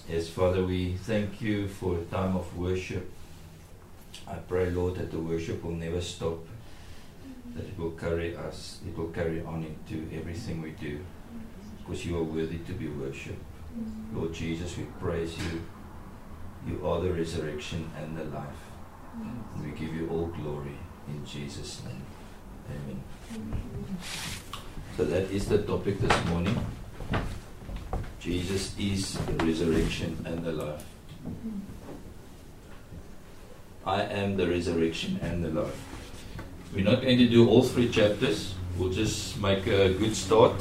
Yes, Father, we thank you for a time of worship. I pray, Lord, that the worship will never stop, that it will carry us, it will carry on into everything we do, because you are worthy to be worshipped. Lord Jesus, we praise you. You are the resurrection and the life. And we give you all glory in Jesus' name. Amen. So that is the topic this morning. Jesus is the resurrection and the life. I am the resurrection and the life. We're not going to do all 3 chapters. We'll just make a good start.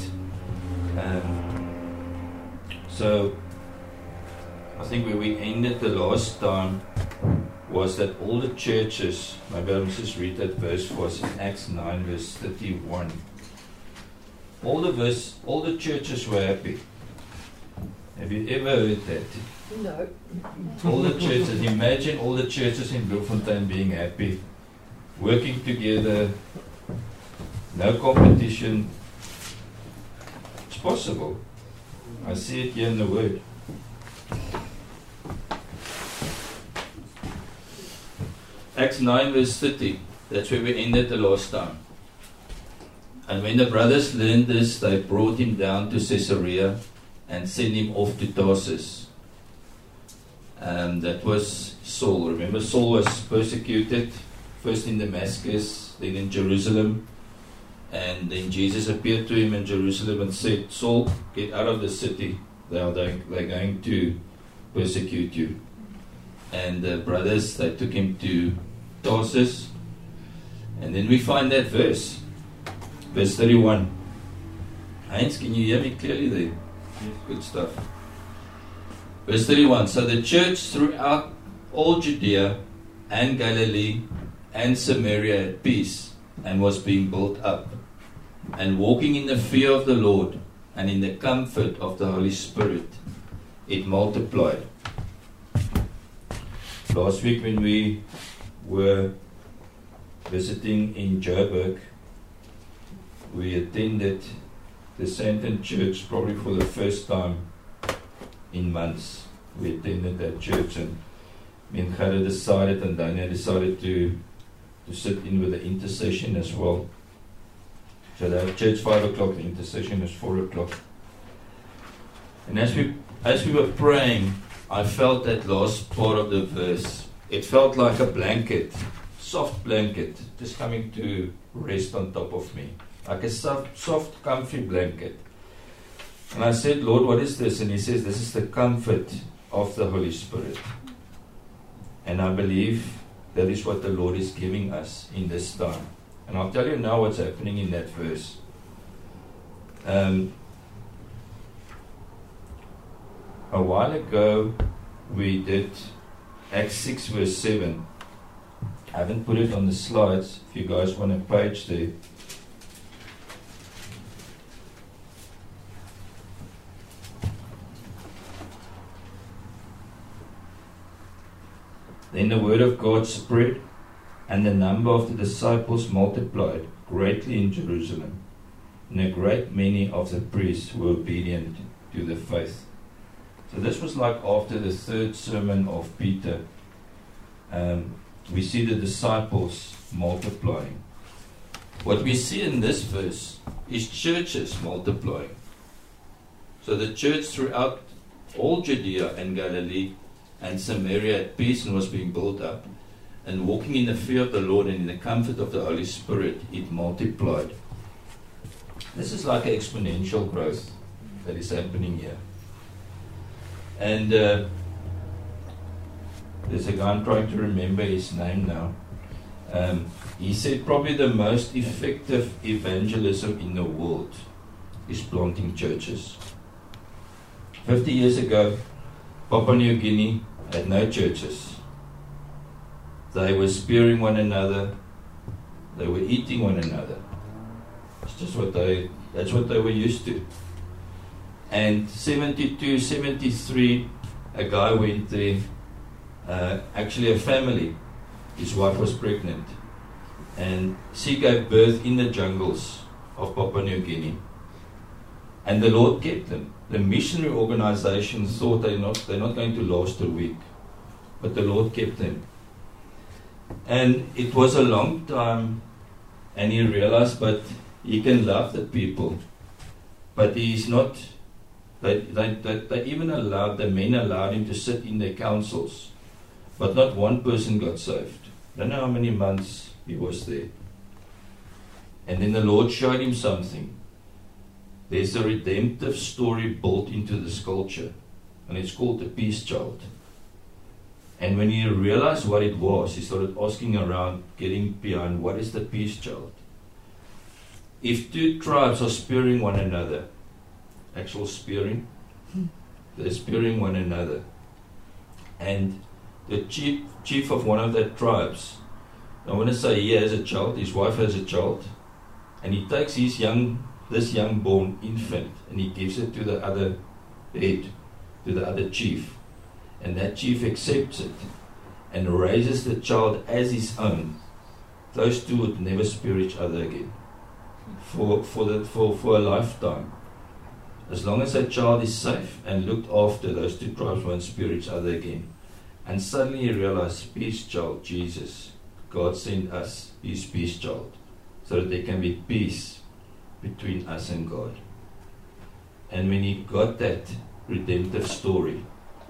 So I think where we ended the last time was that all the churches, maybe I'll just read that verse for us in Acts 9 verse 31. All the churches were happy. Have you ever heard that? No. All the churches, imagine all the churches in Bloemfontein being happy, working together, no competition. It's possible. I see it here in the Word. Acts 9 verse 30, that's where we ended the last time. And when the brothers learned this, they brought him down to Caesarea and sent him off to Tarsus. That was Saul. Remember, Saul was persecuted, first in Damascus, then in Jerusalem. And then Jesus appeared to him in Jerusalem and said, Saul, get out of the city. They're going to persecute you. And the brothers, they took him to Tarsus. And then we find that verse. Verse 31. Heinz, can you hear me clearly there? Good stuff. Verse 31. So the church throughout all Judea and Galilee and Samaria had peace and was being built up, and walking in the fear of the Lord and in the comfort of the Holy Spirit, it multiplied. Last week when we were visiting in Joburg, we attended the Sandton Church probably for the first time in months. We attended that church, and me and Gerda decided, and Daniel decided to sit in with the intercession as well. So they have church 5 o'clock, the intercession is 4 o'clock. And as we were praying, I felt that last part of the verse. It felt like a blanket, soft blanket, just coming to rest on top of me. Like a soft, comfy blanket. And I said, Lord, what is this? And he says, this is the comfort of the Holy Spirit. And I believe that is what the Lord is giving us in this time. And I'll tell you now what's happening in that verse. A while ago, we did Acts 6 verse 7. I haven't put it on the slides. If you guys want a page there. Then the word of God spread, and the number of the disciples multiplied greatly in Jerusalem, and a great many of the priests were obedient to the faith. So this was like after the 3rd sermon of Peter. We see the disciples multiplying. What we see in this verse is churches multiplying. So the church throughout all Judea and Galilee and Samaria had peace and was being built up, and walking in the fear of the Lord and in the comfort of the Holy Spirit, it multiplied. This is like an exponential growth that is happening here. And there's a guy, I'm trying to remember his name now. He said probably the most effective evangelism in the world is planting churches. 50 years ago, Papua New Guinea had no churches. They were spearing one another. They were eating one another. It's just that's what they were used to. And 72, 73, a guy went there, actually a family. His wife was pregnant. And she gave birth in the jungles of Papua New Guinea. And the Lord kept them. The missionary organization thought they're not going to last a week, but the Lord kept them. And it was a long time, and he realized, but he can love the people, but he's not. They even allowed, the men allowed him to sit in their councils, but not one person got saved. I don't know how many months he was there. And then the Lord showed him something. There's a redemptive story built into this culture, and it's called the Peace Child. And when he realized what it was, he started asking around, getting behind, what is the Peace Child? If two tribes are spearing one another, actual spearing, they're spearing one another, and the chief of one of the tribes, I want to say he has a child, his wife has a child, and he takes this young born infant, and he gives it to the other head, to the other chief, and that chief accepts it and raises the child as his own. Those two would never spear each other again for a lifetime. As long as that child is safe and looked after, those two tribes won't spear each other again. And suddenly he realized, Peace Child, Jesus, God sent us his Peace Child, so that there can be peace between us and God. And when he got that redemptive story,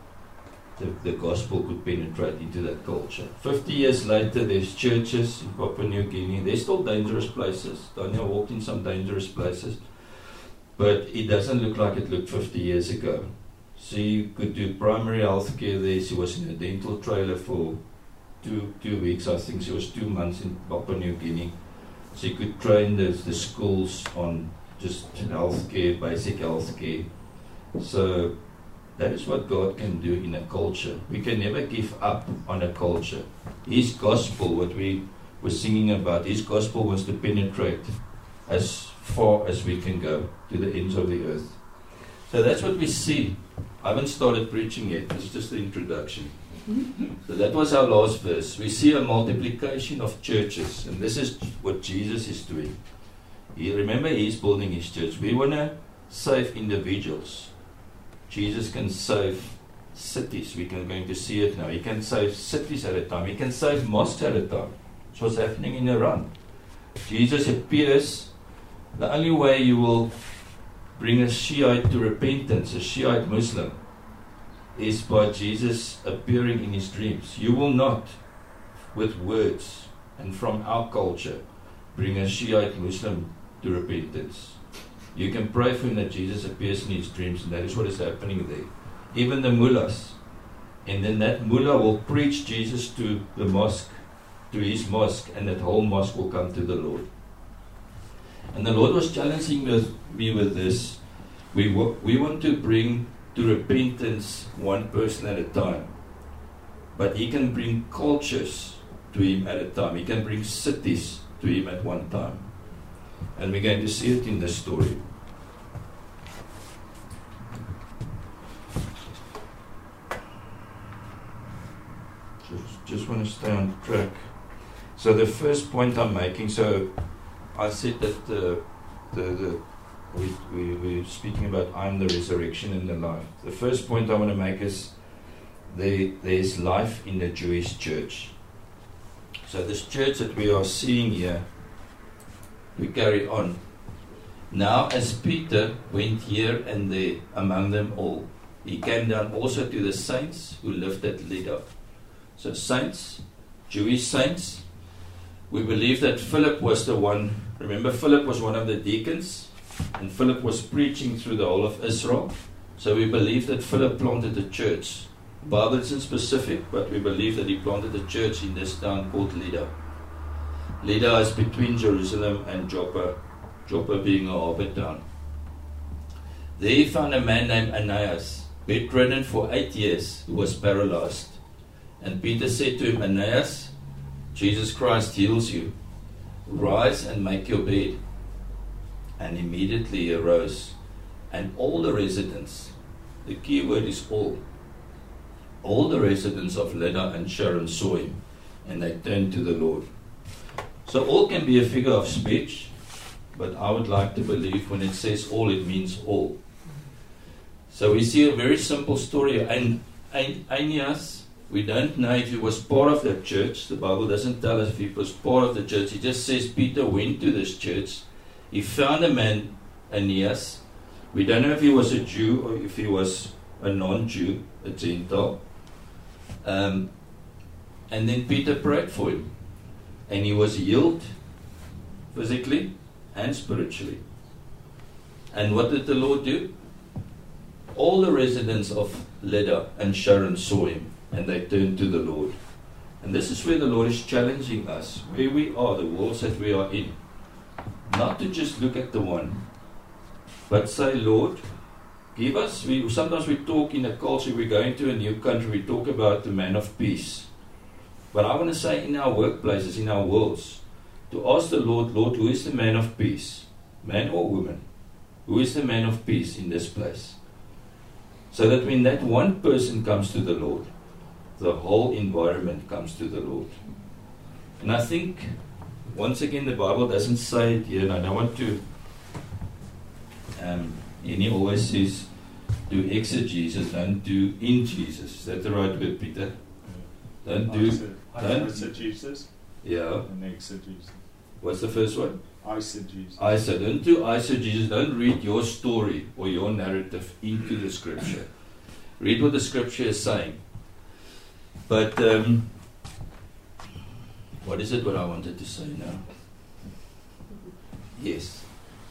the gospel could penetrate into that culture. 50 years later, there's churches in Papua New Guinea. They're still dangerous places. Daniel walked in some dangerous places, but it doesn't look like it looked 50 years ago. She could do primary health care there. She was in a dental trailer for two weeks. I think she was 2 months in Papua New Guinea. She could train the schools on just health care, basic health care. So that is what God can do in a culture. We can never give up on a culture. His gospel, what we were singing about, His gospel was to penetrate as far as we can go, to the ends of the earth. So that's what we see. I haven't started preaching yet. It's just the introduction. So that was our last verse. We see a multiplication of churches, and this is what Jesus is doing. Remember, He's building His church. We want to save individuals. Jesus can save cities. We're going to see it now. He can save cities at a time. He can save mosques at a time. That's what's happening in Iran. Jesus appears. The only way you will bring a Shiite to repentance, a Shiite Muslim, is by Jesus appearing in his dreams. You will not, with words and from our culture, bring a Shiite Muslim to repentance. You can pray for him that Jesus appears in his dreams, and that is what is happening there. Even the mullahs. And then that mullah will preach Jesus to the mosque, to his mosque, and that whole mosque will come to the Lord. And the Lord was challenging me with this. We want to bring to repentance one person at a time. But He can bring cultures to Him at a time. He can bring cities to Him at one time. And we're going to see it in this story. Just want to stay on track. So the first point I'm making, so I said that we're speaking about I'm the resurrection and the life. The first point I want to make is there's life in the Jewish church. So this church that we are seeing here, we carry on. Now as Peter went here and there among them all, he came down also to the saints who lived at Lydda. So saints, Jewish saints. We believe that Philip was the one. Remember, Philip was one of the deacons, and Philip was preaching through the whole of Israel. So we believe that Philip planted a church. The Bible isn't specific, but we believe that he planted a church in this town called Lydda. Lydda is between Jerusalem and Joppa, Joppa being a harbor town. There he found a man named Aeneas, bedridden for 8 years, who was paralyzed. And Peter said to him, Aeneas, Jesus Christ heals you. Rise and make your bed. And immediately he arose. And all the residents, the key word is all the residents of Lydda and Sharon saw him, and they turned to the Lord. So all can be a figure of speech, but I would like to believe when it says all, it means all. So we see a very simple story. And Aeneas, we don't know if he was part of that church. The Bible doesn't tell us if he was part of the church. It just says Peter went to this church. He found a man, Aeneas. We don't know if he was a Jew or if he was a non-Jew, a Gentile. And then Peter prayed for him. And he was healed physically and spiritually. And what did the Lord do? All the residents of Lydda and Sharon saw him, and they turned to the Lord. And this is where the Lord is challenging us, where we are, the worlds that we are in. Not to just look at the one, but say, Lord, give us. Sometimes we talk in a culture, we go into a new country, we talk about the man of peace. But I want to say in our workplaces, in our worlds, to ask the Lord, Lord, who is the man of peace? Man or woman? Who is the man of peace in this place? So that when that one person comes to the Lord, the whole environment comes to the Lord. And I think, once again, the Bible doesn't say it here, and I don't want to, and he always says, do exegesis, don't do in Jesus. Is that the right word, Peter? Don't do... Eisegesis. Yeah. And exegesis. What's the first one? Eisegesis. Don't do eisegesis. Don't read your story or your narrative into the scripture. Read what the scripture is saying. But what is it what I wanted to say now? Yes.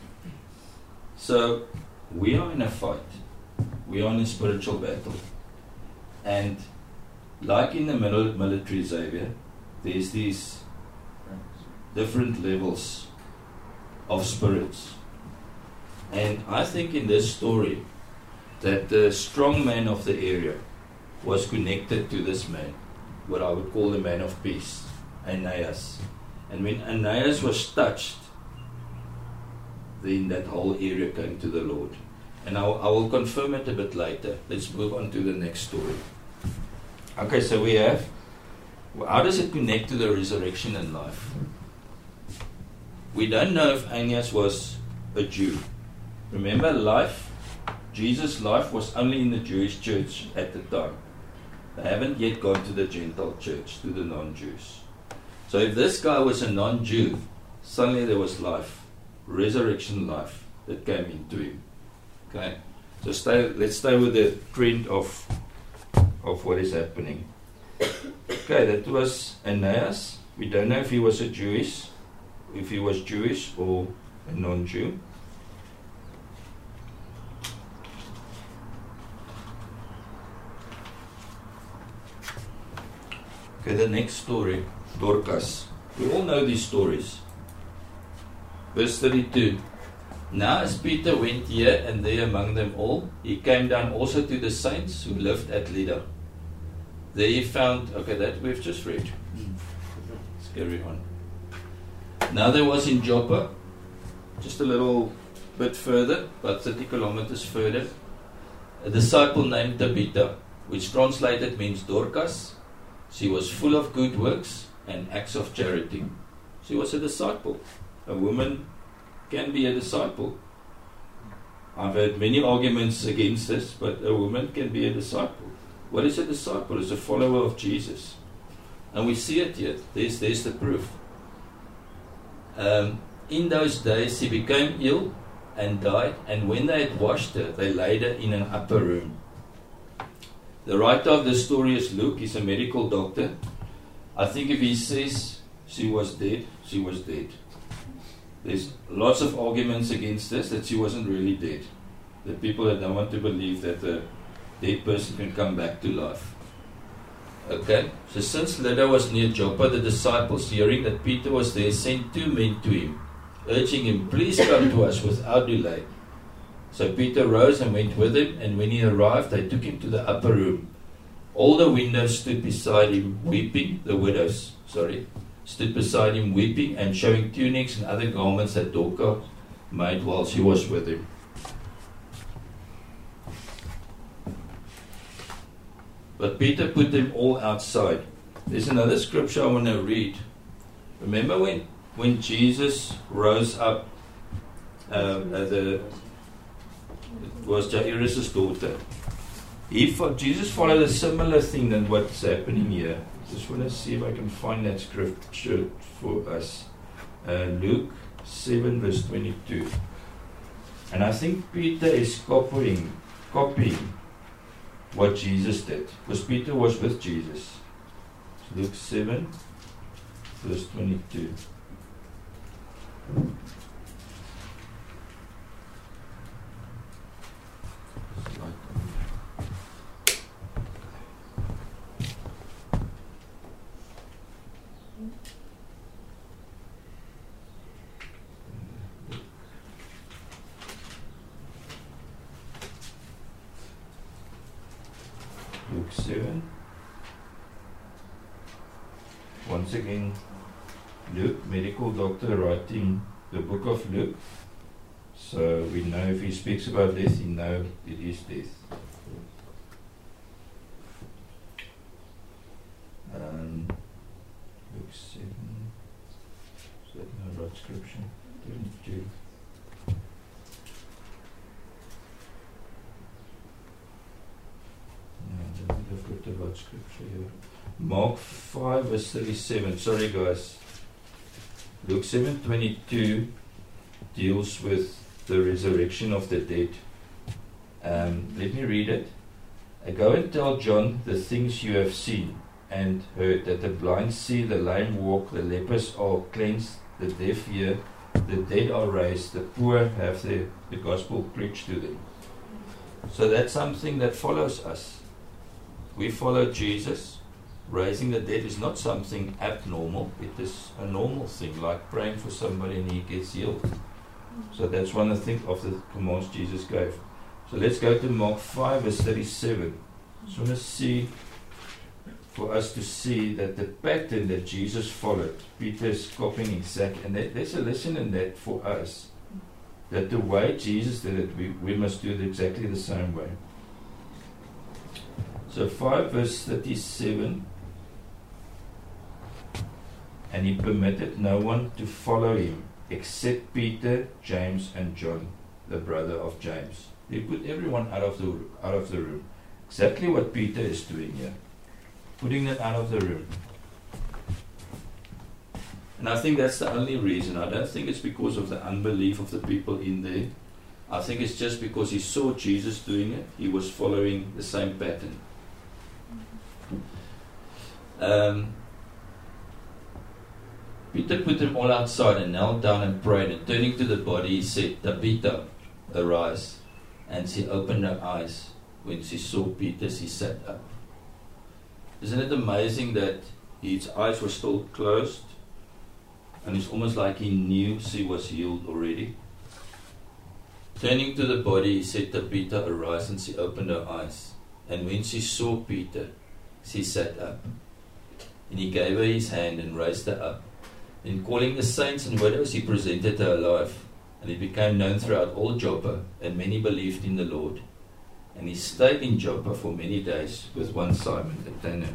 So we are in a fight. We are in a spiritual battle. And like in the military, Xavier, there's these different levels of spirits. And I think in this story that the strong man of the area was connected to this man, what I would call the man of peace, Aeneas. And when Aeneas was touched, then that whole area came to the Lord. And I will confirm it a bit later. Let's move on to the next story. Okay, so we have, how does it connect to the resurrection and life? We don't know if Aeneas was a Jew. Remember, Jesus' life was only in the Jewish church at the time. They haven't yet gone to the Gentile church, to the non-Jews. So if this guy was a non-Jew, suddenly there was life, resurrection life that came into him. Okay, so let's stay with the trend of what is happening. Okay, that was Aeneas. We don't know if he was Jewish or a non-Jew. Okay, the next story, Dorcas. We all know these stories. Verse 32. Now as Peter went here and there among them all, he came down also to the saints who lived at Lydda. There he found, okay, that we've just read. Let's carry on. Now there was in Joppa, just a little bit further, about 30 kilometers further, a disciple named Tabitha, which translated means Dorcas. She was full of good works and acts of charity. She was a disciple. A woman can be a disciple. I've heard many arguments against this, but a woman can be a disciple. What is a disciple? It's a follower of Jesus. And we see it here. There's the proof. In those days she became ill and died, and when they had washed her, they laid her in an upper room. The writer of the story is Luke. He's a medical doctor. I think if he says she was dead, she was dead. There's lots of arguments against this, that she wasn't really dead. The people that don't want to believe that a dead person can come back to life. Okay, so since Lydda was near Joppa, the disciples, hearing that Peter was there, sent 2 men to him, urging him, please come to us without delay. So Peter rose and went with him, and when he arrived, they took him to the upper room. All the widows stood beside him weeping, stood beside him weeping and showing tunics and other garments that Dorcas made while she was with him. But Peter put them all outside. There's another scripture I want to read. Remember when Jesus rose up It was Jairus' daughter. Jesus followed a similar thing than what's happening here. Just want to see if I can find that scripture for us. Luke 7 verse 22. And I think Peter is copying what Jesus did. Because Peter was with Jesus. Luke 7 verse 22. Luke 7. Once again, Luke, medical doctor, writing the book of Luke. So we know if he speaks about death, we know it is death. Luke 7. Is that the right scripture? 22. I've got the right scripture here. Mark 5 verse 37. Sorry guys. Luke 7:22 deals with the resurrection of the dead. Let me read it. Go and tell John the things you have seen and heard, that the blind see, the lame walk, the lepers are cleansed, the deaf hear, the dead are raised, the poor have the gospel preached to them. So that's something that follows us. We follow Jesus. Raising the dead is not something abnormal. It is a normal thing, like praying for somebody and he gets healed. So that's one of the commands Jesus gave. So let's go to Mark 5 verse 37. Just want to see, for us to see that the pattern that Jesus followed, Peter is copying exactly. And there's a lesson in that for us. That the way Jesus did it, we must do it exactly the same way. So 5 verse 37. And he permitted no one to follow him except Peter, James, and John, the brother of James. He put everyone out of the room. Exactly what Peter is doing here. Putting them out of the room. And I think that's the only reason. I don't think it's because of the unbelief of the people in there. I think it's just because he saw Jesus doing it. He was following the same pattern. Peter put them all outside and knelt down and prayed, and turning to the body he said, Tabitha, arise. And she opened her eyes. When she saw Peter, she sat up. Isn't it amazing that his eyes were still closed, and it's almost like he knew she was healed already? Turning to the body he said, Tabitha, arise. And she opened her eyes. And when she saw Peter, she sat up. And he gave her his hand and raised her up. In calling the saints and widows, he presented her alive, and it became known throughout all Joppa, and many believed in the Lord. And he stayed in Joppa for many days with one Simon the tanner.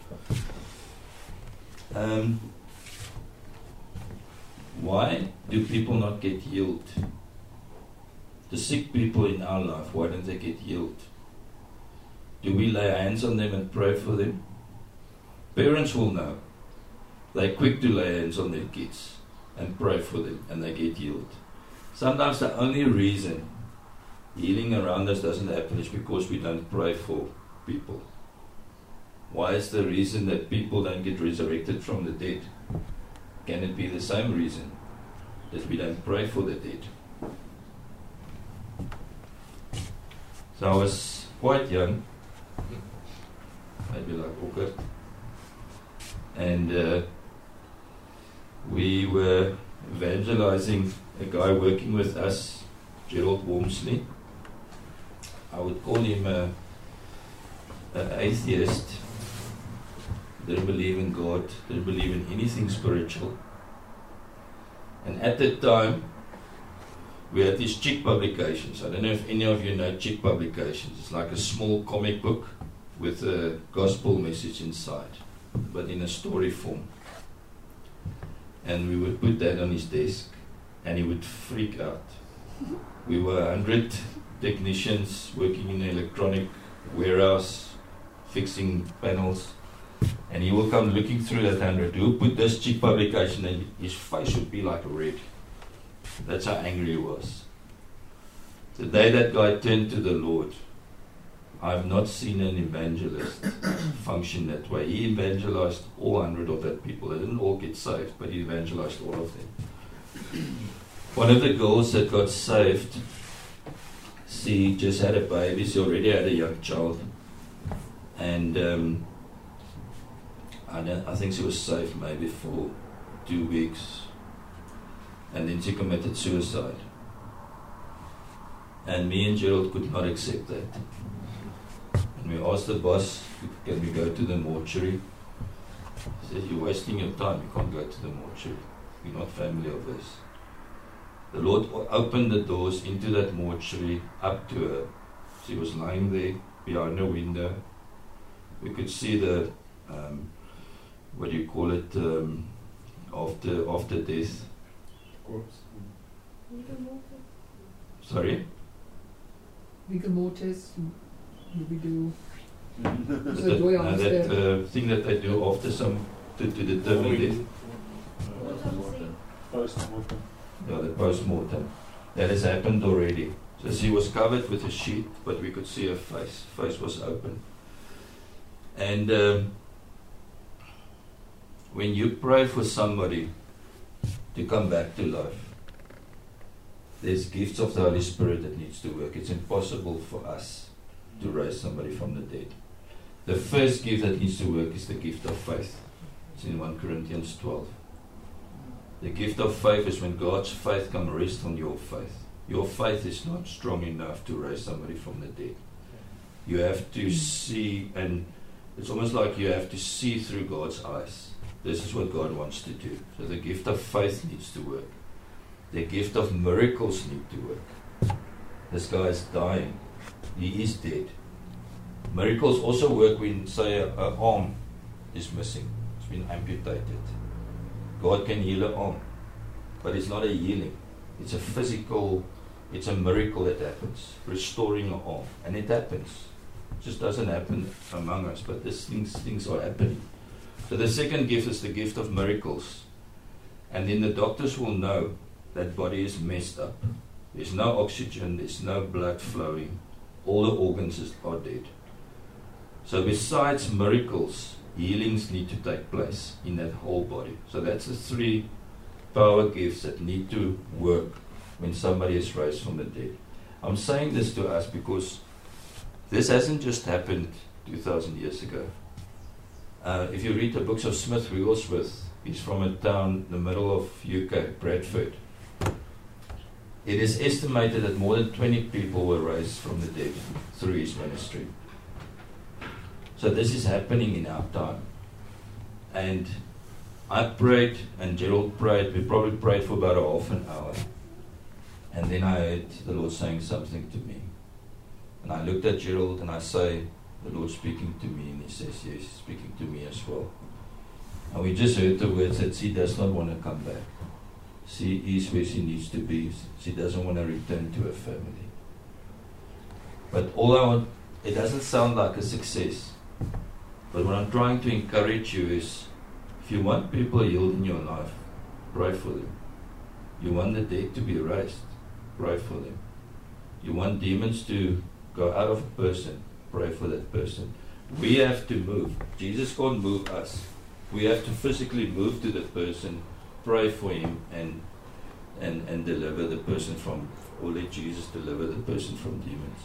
Why do people not get healed? The sick people in our life, why don't they get healed? Do we lay hands on them and pray for them? Parents will know. They're quick to lay hands on their kids and pray for them, and they get healed. Sometimes the only reason healing around us doesn't happen is because we don't pray for people. Why is the reason that people don't get resurrected from the dead? Can it be the same reason that we don't pray for the dead? So I was quite young, maybe like Ocker, and we were evangelizing a guy working with us, Gerald Wormsley. I would call him an atheist. Didn't believe in God, didn't believe in anything spiritual. And at that time, we had these Chick publications. I don't know if any of you know Chick publications. It's like a small comic book with a gospel message inside, but in a story form. And we would put that on his desk, and he would freak out. We were 100 technicians working in an electronic warehouse, fixing panels, and he will come looking through that 100. Who put this cheap publication? And his face would be like red. That's how angry he was. The day that guy turned to the Lord, I've not seen an evangelist function that way. He evangelized all 100 of that people. They didn't all get saved, but he evangelized all of them. One of the girls that got saved, she just had a baby. She already had a young child. And I think she was saved maybe for 2 weeks. And then she committed suicide. And me and Gerald could not accept that. And we asked the boss, can we go to the mortuary? He said, you're wasting your time, you can't go to the mortuary. We're not family of this. The Lord opened the doors into that mortuary up to her. She was lying there behind a window. We could see the, what do you call it, after death. Corpse. Sorry? Rigor mortis, we do. That thing that they do after some, to determine death. Post-mortem. Yeah, the post-mortem. That has happened already. So she was covered with a sheet, but we could see her face. Face was open. And when you pray for somebody to come back to life, there's gifts of the Holy Spirit that needs to work. It's impossible for us to raise somebody from the dead. The first gift that needs to work is the gift of faith. It's in 1 Corinthians 12. The gift of faith is when God's faith comes rest on your faith. Your faith is not strong enough to raise somebody from the dead. You have to see, and it's almost like you have to see through God's eyes. This is what God wants to do. So the gift of faith needs to work. The gift of miracles need to work. This guy is dying. He is dead. Miracles also work when, say, an arm is missing. It's been amputated. God can heal an arm. But it's not a healing. It's a physical, it's a miracle that happens. Restoring an arm. And it happens. It just doesn't happen among us, but these things are happening. So the second gift is the gift of miracles. And then the doctors will know that body is messed up. There's no oxygen, there's no blood flowing. All the organs are dead. So besides miracles, healings need to take place in that whole body. So that's the 3 power gifts that need to work when somebody is raised from the dead. I'm saying this to us because this hasn't just happened 2,000 years ago. If you read the books of Smith Wigglesworth, he's from a town in the middle of UK, Bradford. It is estimated that more than 20 people were raised from the dead through his ministry. So this is happening in our time. And I prayed, and Gerald prayed. We probably prayed for about a half an hour. And then I heard the Lord saying something to me. And I looked at Gerald and I say, the Lord speaking to me, and he says, yes, he's speaking to me as well. And we just heard the words that she does not want to come back. She is where she needs to be. She doesn't want to return to her family. But all I want, it doesn't sound like a success. But what I'm trying to encourage you is, if you want people healed in your life, pray for them. You want the dead to be raised, pray for them. You want demons to go out of a person, pray for that person. We have to move. Jesus can't move us. We have to physically move to the person, pray for him, and deliver the person from, or let Jesus deliver the person from demons.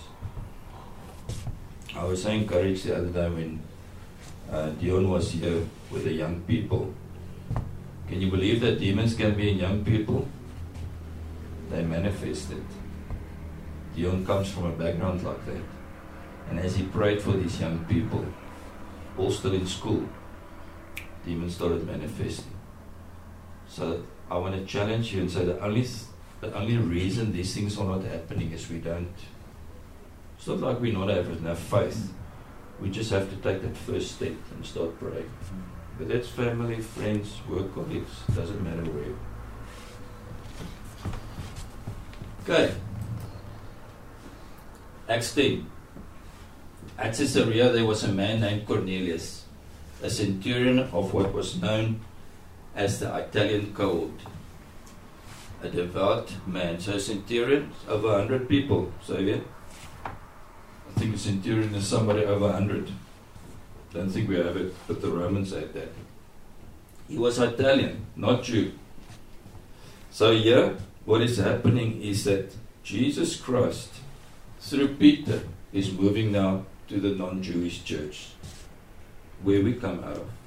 I was so encouraged the other day when Dion was here with the young people. Can you believe that demons can be in young people? They manifest it. Dion comes from a background like that. And as he prayed for these young people, all still in school, demons started manifesting. So I want to challenge you and say the only reason these things are not happening is we don't. It's not like we're not having enough faith. We just have to take that first step and start praying. But that's family, friends, work colleagues, doesn't matter where. Okay. Acts 10. At Caesarea there was a man named Cornelius, a centurion of what was known as the Italian cohort. A devout man. So a centurion, over 100 people. So yeah, I think a centurion is somebody over 100. Don't think we have it, but the Romans had that. He was Italian, not Jew. So here, what is happening is that Jesus Christ, through Peter, is moving now to the non-Jewish church, where we come out of.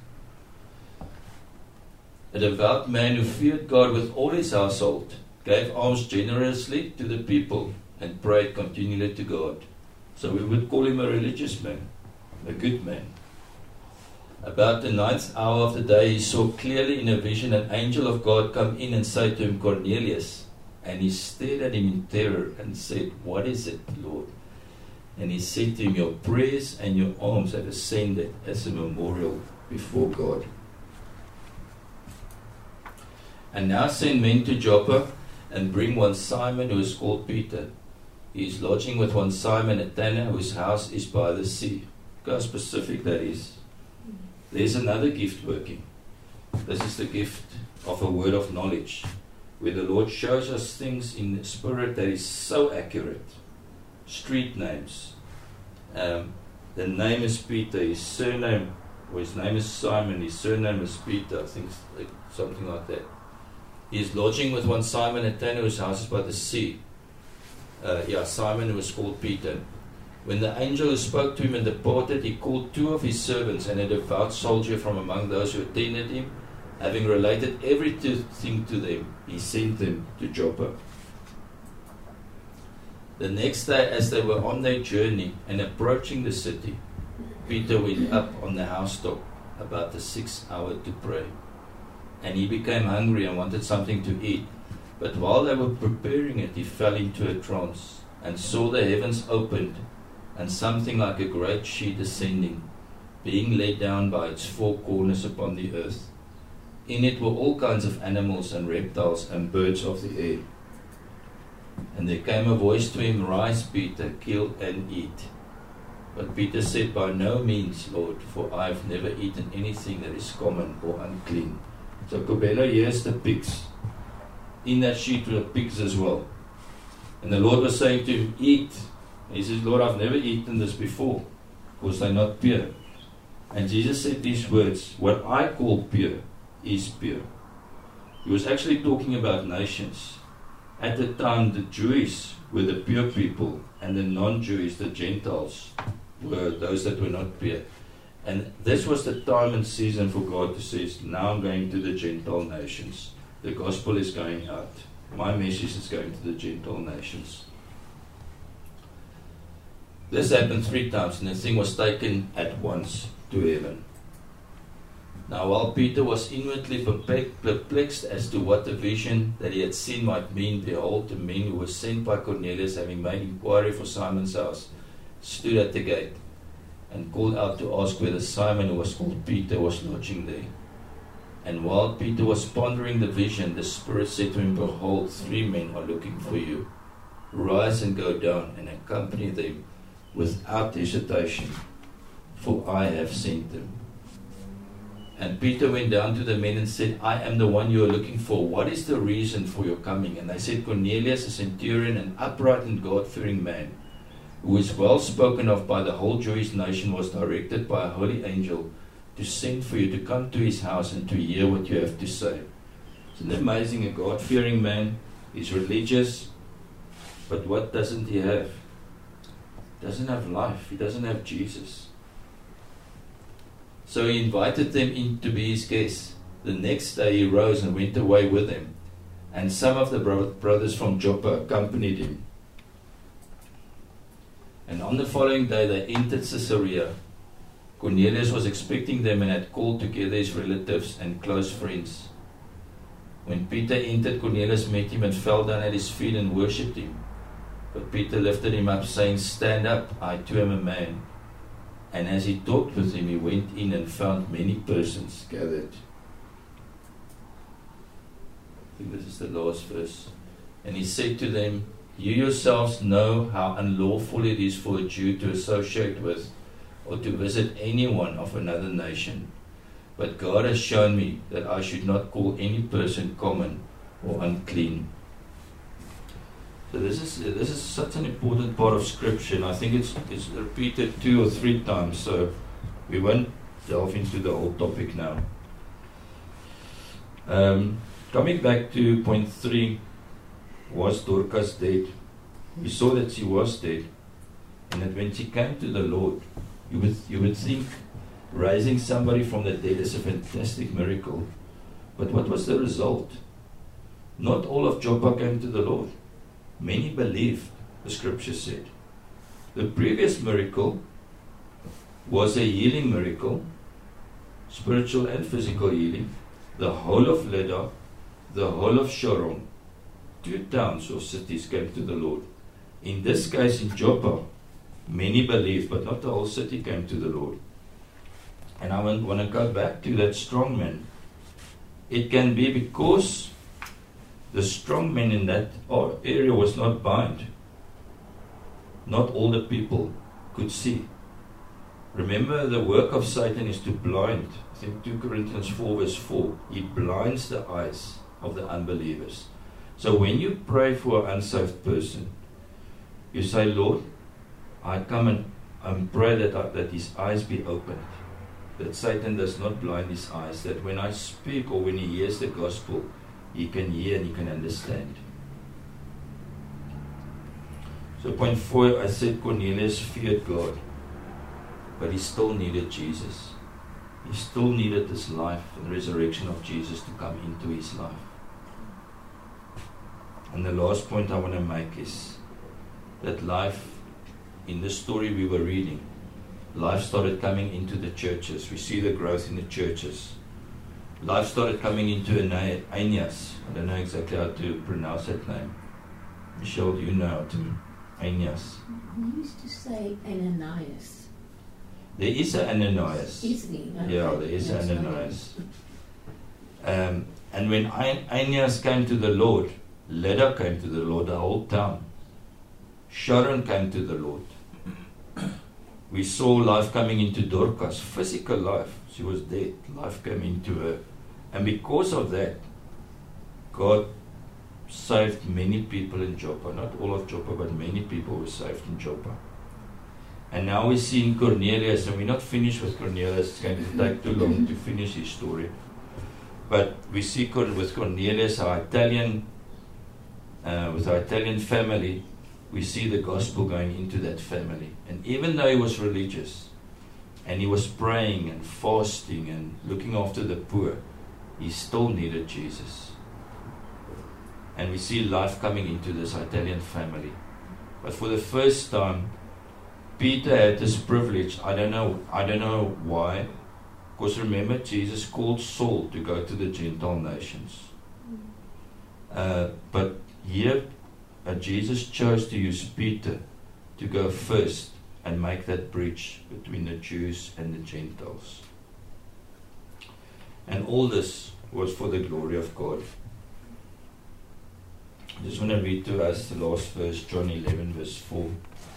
A devout man who feared God with all his household, gave alms generously to the people, and prayed continually to God. So we would call him a religious man, a good man. About the 9th hour of the day, he saw clearly in a vision an angel of God come in and say to him, Cornelius. And he stared at him in terror and said, What is it, Lord? And he said to him, Your prayers and your alms have ascended as a memorial before God. And now send men to Joppa and bring one Simon who is called Peter. He is lodging with one Simon a tanner whose house is by the sea. Look how specific that is. There's another gift working. This is the gift of a word of knowledge, where the Lord shows us things in the Spirit that is so accurate. Street names. The name is Peter. His surname, or his name is Simon. His surname is Peter. I think something like that. He is lodging with one Simon a tanner whose house is by the sea. Simon was called Peter. When the angel who spoke to him and departed, he called 2 of his servants and a devout soldier from among those who attended him. Having related everything to them, he sent them to Joppa. The next day, as they were on their journey and approaching the city, Peter went up on the housetop about the 6th hour to pray. And he became hungry and wanted something to eat. But while they were preparing it, he fell into a trance and saw the heavens opened and something like a great sheet descending, being laid down by its 4 corners upon the earth. In it were all kinds of animals and reptiles and birds of the air. And there came a voice to him, Rise, Peter, kill and eat. But Peter said, By no means, Lord, for I have never eaten anything that is common or unclean. So Kobelo, here's the pigs. In that sheet were pigs as well. And the Lord was saying to him, Eat. And he says, Lord, I've never eaten this before, because they're not pure. And Jesus said these words, What I call pure is pure. He was actually talking about nations. At the time, the Jewish were the pure people, and the non-Jewish, the Gentiles, were those that were not pure. And this was the time and season for God to say, Now I'm going to the Gentile nations. The gospel is going out. My message is going to the Gentile nations. This happened 3 times, and the thing was taken at once to heaven. Now while Peter was inwardly perplexed as to what the vision that he had seen might mean, behold, the men who were sent by Cornelius, having made inquiry for Simon's house, stood at the gate, and called out to ask whether Simon, who was called Peter, was lodging there. And while Peter was pondering the vision, the Spirit said to him, Behold, 3 men are looking for you. Rise and go down and accompany them without hesitation, for I have sent them. And Peter went down to the men and said, I am the one you are looking for. What is the reason for your coming? And they said, Cornelius, a centurion, an upright and God-fearing man, who is well spoken of by the whole Jewish nation, was directed by a holy angel to send for you to come to his house and to hear what you have to say. Isn't it amazing? A God-fearing man is religious, but what doesn't he have? He doesn't have life. He doesn't have Jesus. So he invited them in to be his guests. The next day he rose and went away with them, and some of the brothers from Joppa accompanied him. And on the following day they entered Caesarea. Cornelius was expecting them and had called together his relatives and close friends. When Peter entered, Cornelius met him and fell down at his feet and worshipped him. But Peter lifted him up, saying, Stand up, I too am a man. And as he talked with him, he went in and found many persons gathered. I think this is the last verse. And he said to them, You yourselves know how unlawful it is for a Jew to associate with or to visit anyone of another nation. But God has shown me that I should not call any person common or unclean. So this is such an important part of Scripture, and I think it's repeated 2 or 3 times, so we won't delve into the whole topic now. Coming back to point 3, was Dorcas dead? We saw that she was dead, and that when she came to the Lord, you would think raising somebody from the dead is a fantastic miracle. But what was the result? Not all of Joppa came to the Lord. Many believed, the Scripture said. The previous miracle was a healing miracle, spiritual and physical healing. The whole of Lydda, the whole of Sharon, 2 towns or cities came to the Lord. In this case, in Joppa, many believed, but not the whole city came to the Lord. And I want to go back to that strong man. It can be because the strong man in that area was not bound. Not all the people could see. Remember, the work of Satan is to blind. I think 2 Corinthians 4 verse 4. He blinds the eyes of the unbelievers. So when you pray for an unsaved person, you say, Lord, I come and pray that his eyes be opened. That Satan does not blind his eyes. That when I speak or when he hears the gospel, he can hear and he can understand. So point 4, I said Cornelius feared God, but he still needed Jesus. He still needed this life and resurrection of Jesus to come into his life. And the last point I want to make is that life, in this story we were reading, life started coming into the churches. We see the growth in the churches. Life started coming into Aeneas. I don't know exactly how to pronounce that name. Michelle, do you know how to? Aeneas. We used to say Ananias. There is an Ananias. Is he? Okay. Yeah, there is an Ananias. And when Aeneas came to the Lord, Lydda came to the Lord, the whole town. Sharon came to the Lord. We saw life coming into Dorcas, physical life. She was dead. Life came into her. And because of that, God saved many people in Joppa. Not all of Joppa, but many people were saved in Joppa. And now we see in Cornelius, and we're not finished with Cornelius. It's going to take too long to finish his story. But we see with Cornelius, our Italian family, we see the gospel going into that family. And even though he was religious, and he was praying and fasting and looking after the poor, he still needed Jesus. And we see life coming into this Italian family. But for the first time, Peter had this privilege. I don't know why. Because remember, Jesus called Saul to go to the Gentile nations. But here, Jesus chose to use Peter to go first and make that bridge between the Jews and the Gentiles. And all this was for the glory of God. I just want to read to us the last verse, John 11 verse 4.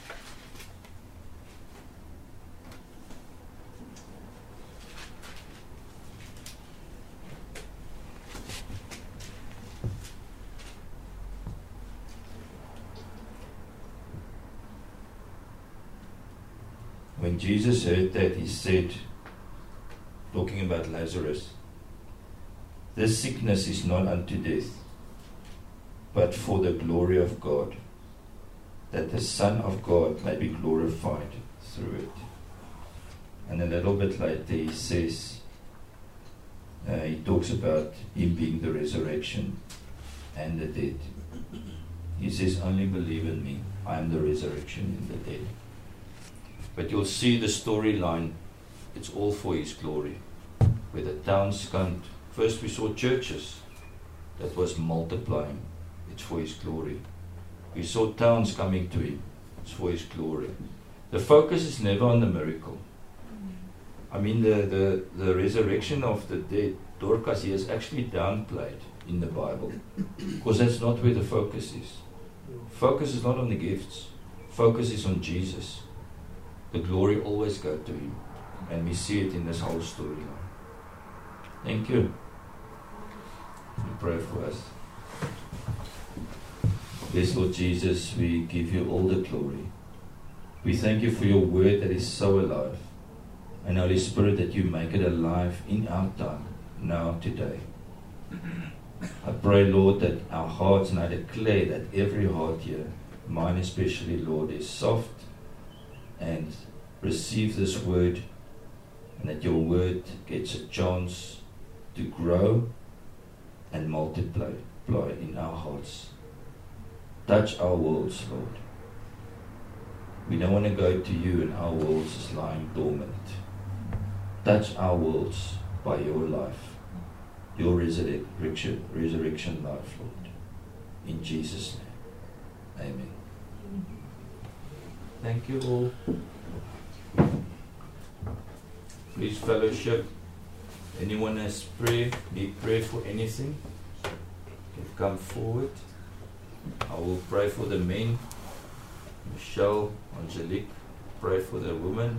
When Jesus heard that, he said, talking about Lazarus, this sickness is not unto death, but for the glory of God, that the Son of God may be glorified through it. And a little bit later he says, he talks about him being the resurrection and the dead. He says, only believe in me, I am the resurrection and the dead. But you'll see the storyline, it's all for his glory. Where the towns come, first we saw churches that was multiplying, it's for his glory. We saw towns coming to him, it's for his glory. The focus is never on the miracle. I mean, the resurrection of the dead, Dorcas, he is actually downplayed in the Bible, because that's not where the focus is. Focus is not on the gifts. Focus is on Jesus. The glory always goes to Him. And we see it in this whole storyline. Thank you. We pray for us. Yes, Lord Jesus, we give you all the glory. We thank you for your word that is so alive. And Holy Spirit, that you make it alive in our time, now, today. I pray, Lord, that our hearts, and I declare that every heart here, mine especially, Lord, is soft and receive this word, and that your word gets a chance to grow and multiply in our hearts. Touch our worlds, Lord. We don't want to go to you and our worlds is lying dormant. Touch our worlds by your life, your resurrection life, Lord. In Jesus' name. Amen. Thank you all. Please fellowship. Anyone has prayer, need prayer for anything, can come forward. I will pray for the men. Michelle, Angelique, pray for the women.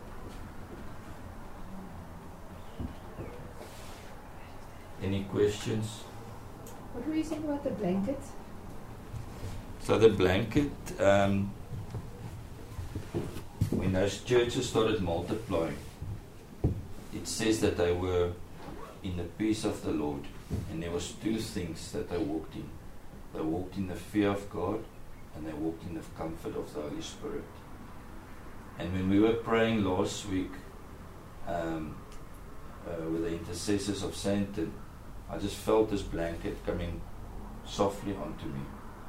Any questions? What were you saying about the blanket? So the blanket, when those churches started multiplying, it says that they were in the peace of the Lord, and there was two things that they walked in. They walked in the fear of God, and they walked in the comfort of the Holy Spirit. And when we were praying last week with the intercessors of Satan, I just felt this blanket coming softly onto me.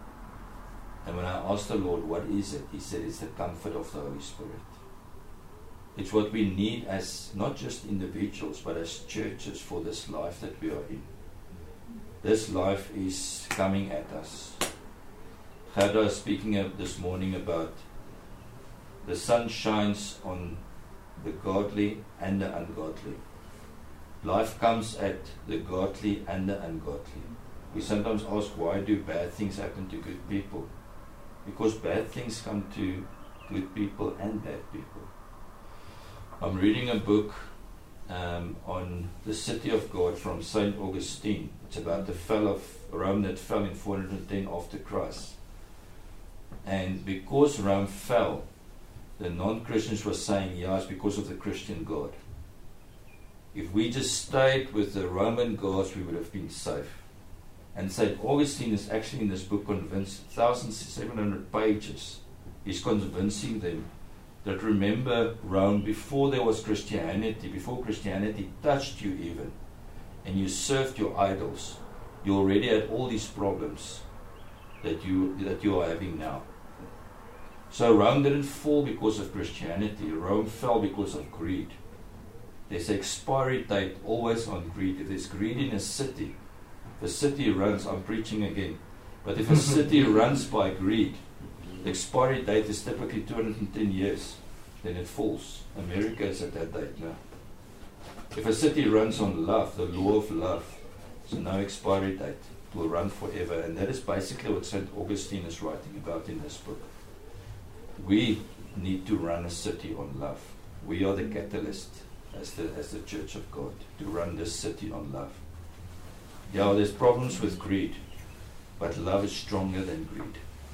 And when I asked the Lord, what is it? He said, it's the comfort of the Holy Spirit. It's what we need as, not just individuals, but as churches for this life that we are in. This life is coming at us. Gerda was speaking this morning about the sun shines on the godly and the ungodly. Life comes at the godly and the ungodly. We sometimes ask, why do bad things happen to good people? Because bad things come to good people and bad people. I'm reading a book on the city of God from St. Augustine. It's about the fall of Rome that fell in 410 after Christ. And because Rome fell, the non-Christians were saying, yeah, it's because of the Christian God. If we just stayed with the Roman gods, we would have been safe. And St. Augustine is actually in this book convinced, 1,700 pages, he's convincing them that remember Rome before there was Christianity, before Christianity touched you even, and you served your idols, you already had all these problems that you are having now. So Rome didn't fall because of Christianity. Rome fell because of greed. There's an expiry date always on greed. If there's greed in a city, if a city runs, I'm preaching again, but if a city runs by greed, the expiry date is typically 210 years, then it falls. America is at that date now. If a city runs on love, the law of love, there's no expiry date. It will run forever. And that is basically what St. Augustine is writing about in this book. We need to run a city on love. We are the catalyst as the Church of God to run this city on love. Yeah, there's problems with greed, but love is stronger than greed.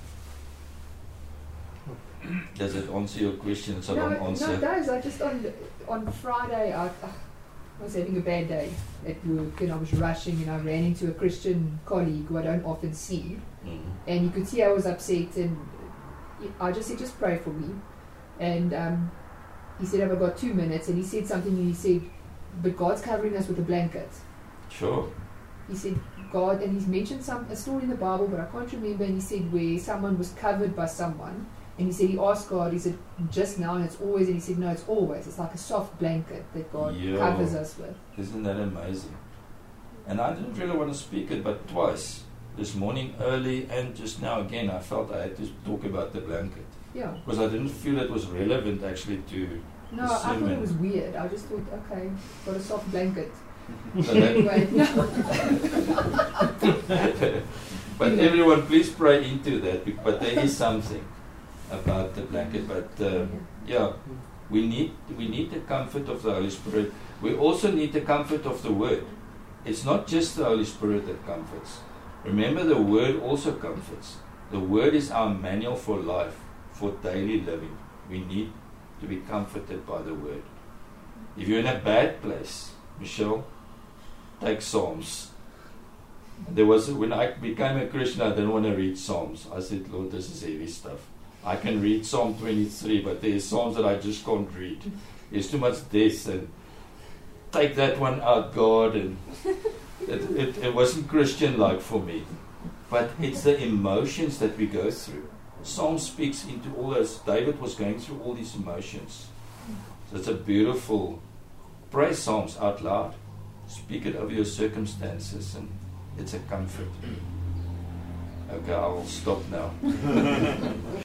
Does it answer your question? It's a long answer. No, it does. I just on Friday I was having a bad day at work and I was rushing and I ran into a Christian colleague who I don't often see, and you could see I was upset, and I just said, just pray for me. And he said, I've got 2 minutes, and he said something, and he said, but God's covering us with a blanket. Sure. He said, God, and he's mentioned a story in the Bible, but I can't remember, and he said where someone was covered by someone, and he said he asked God, he said, just now, and it's always, and he said, no, it's always. It's like a soft blanket that God covers us with. Isn't that amazing? And I didn't really want to speak it, but twice. This morning early and just now again, I felt I had to talk about the blanket. Yeah. Because I didn't feel it was relevant actually to No, I thought it was weird. I just thought, okay, got a soft blanket. So anyway, But everyone, please pray into that. But there is something about the blanket. But yeah, we need the comfort of the Holy Spirit. We also need the comfort of the Word. It's not just the Holy Spirit that comforts. Remember, the Word also comforts. The Word is our manual for life, for daily living. We need to be comforted by the Word. If you're in a bad place, Michelle, take Psalms. When I became a Christian, I didn't want to read Psalms. I said, Lord, this is heavy stuff. I can read Psalm 23, but there are Psalms that I just can't read. There's too much this, and take that one out, God. And it wasn't Christian-like for me. But it's the emotions that we go through. Psalm speaks into all those. David was going through all these emotions. So it's a beautiful, pray Psalms out loud. Speak it over your circumstances, and it's a comfort. Okay, I will stop now.